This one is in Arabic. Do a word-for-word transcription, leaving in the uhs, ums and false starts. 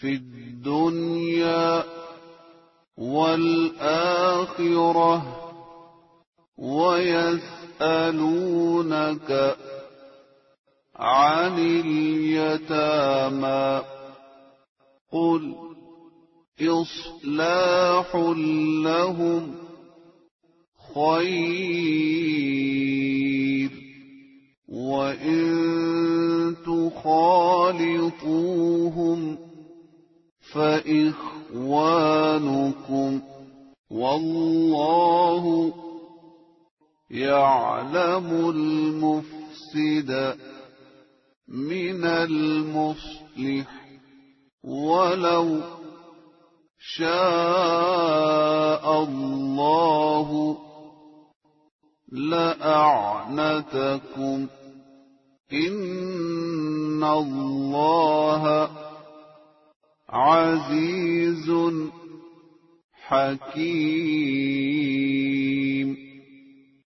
في الدنيا والآخرة ويسألونك عن اليتامى قل إصلاح لهم خير وإن تخالطوهم فإخوانكم والله يعلم المفسد من المصلح ولو شاء الله لأعنتكم إن الله عزيز حكيم.